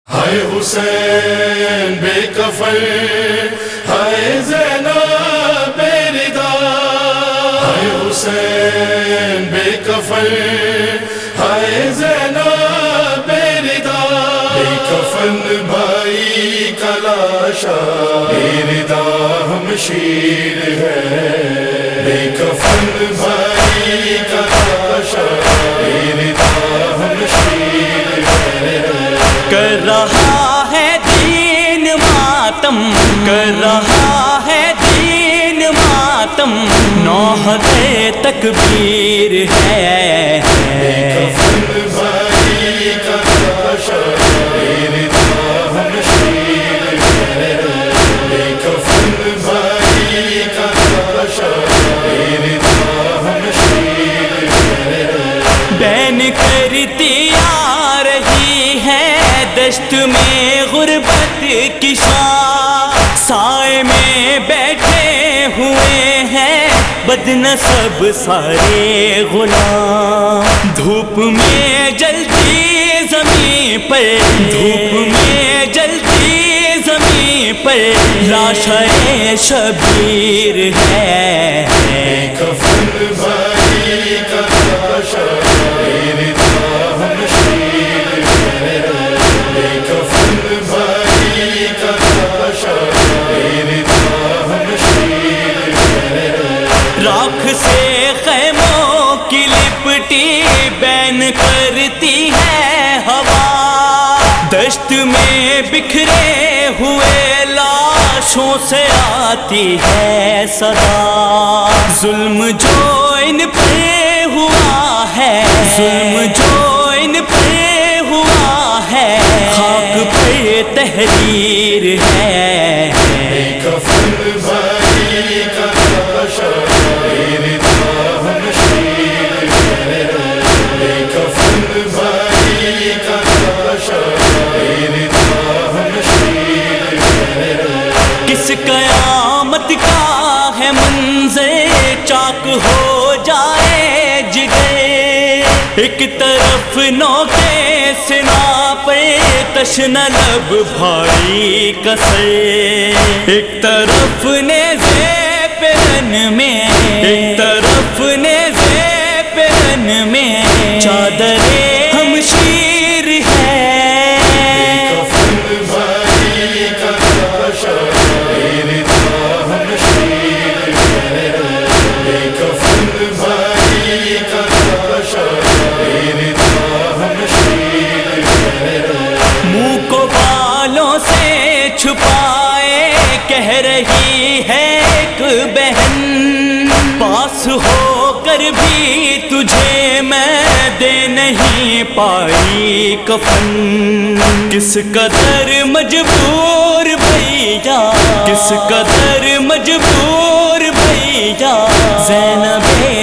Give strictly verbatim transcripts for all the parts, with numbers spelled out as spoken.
ہائے حسین بے کفن، ہائے زینب بے ردا، ہائے حسین بے کفن، ہائے زینب بے ردا، بے کفن بھائی کا لاشا، بے ردا ہم شیر ہے، بے کفن بھائی کا لاشا، بے ردا ہم شیر ہے۔ کر رہا ہے دین ماتم، کر رہا ہے دین ماتم، نوح دے تکبیر ہے۔ بے کفن بھائی کا لاشا، بے ردا ہم شیر ہے، بے کفن بھائی کا لاشا، بے ردا ہم شیر ہے۔ بین کرتی آ رہی ہے دشت میں غربت کی شام، سائے میں بیٹھے ہوئے ہیں بدنصب سارے غلام، دھوپ میں جلتی زمین پر، دھوپ میں جلتی زمین پر لاشیں شبیر ہے۔ بے کفن بھائی کا لاشا، بے ردا ہم شیر ہے، بے کفن بھائی کا لاشا، بے ردا ہم شیر ہے۔ راکھ سے خیموں کی لپٹی بین کرتی ہے ہوا، دشت میں بکھرے ہوئے لاشوں سے آتی ہے صدا، ظلم جو ان پہ ہوا ہے، ظلم جو ان پہ ہوا ہے، خاک پہ تحریر ہے۔ بے کفن بھائی کا لاشا، بے ردا ہم شیر ہے، بے کفن بھائی کا لاشا، بے ردا ہم شیر ہے۔ کس قیامت کا ہے منظر، چاک ہو جائے جگر، ایک طرف نوکے سنا پہ تشنہ لب بھاری کسر، ایک طرف نیزے پہ تن میں، ایک طرف نیزے پہ تن میں چادر ہمشیر ہے۔ بے کفن بھائی کا لاشا، بے ردا ہم شیر ہے، بے کفن بھائی کا لاشا، بے ردا ہم شیر ہے۔ منہ کو بالوں سے چھپائے کہہ رہی ہے ایک بہن، پاس ہو کر بھی تجھے میں دے نہیں پائی کفن، کس قدر مجبور بھیا، کس قدر مجبور بھیا، زینب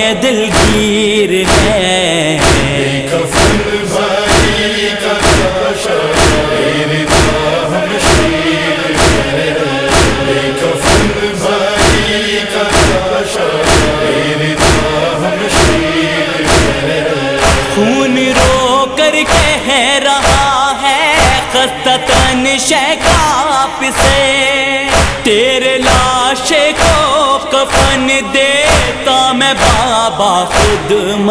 دلگیر ہے۔ بے کفن بھائی کا لاشا، بے ردا ہم شیر ہے، بے کفن بھائی کا لاشا، بے ردا ہم شیر ہے۔ خون رو کر کہہ رہا ہے خستہ تن شیخاب سے، تیرے لاشے کو کفن دیتا میں بابا خود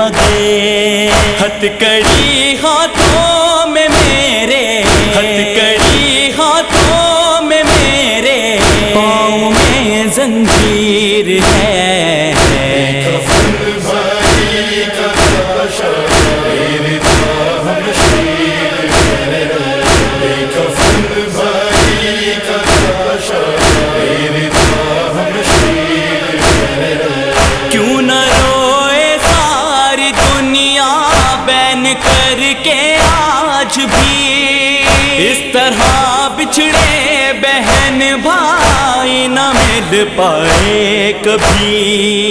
مگر، ہتھ کڑی ہاتھوں میں میرے، ہتھ کڑی ہاتھوں میں میرے، پاؤں میں زنجیر ہے۔ بے کفن بھائی کا لاشا، بے ردا ہم شیر ہے، بے کفن بھائی کا لاشا، بے ردا ہم شیر ہے۔ کیوں نہ روئے ساری دنیا بین کر کے آج بھی، اس طرح بچھڑے بہن بھائی نہ مل پائے کبھی،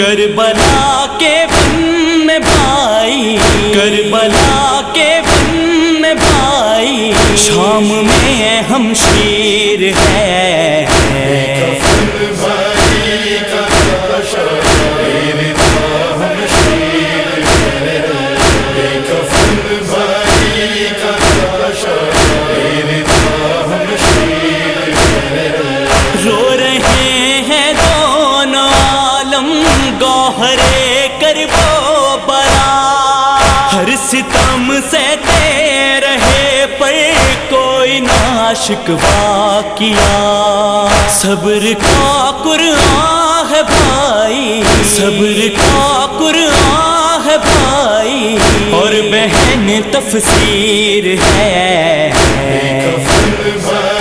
کربلا کے بن میں بھائی، کربلا کے بن میں بھائی، شام میں ہم شیر ہے۔ بے کفن بھائی کا لاشا، بے ردا ہم شیر ہے، بے کفن بھائی کا لاشا، شکوہ کیا. صبر کا قرآن ہے بھائی، صبر کا قرآن ہے بھائی، اور بہن تفسیر ہے.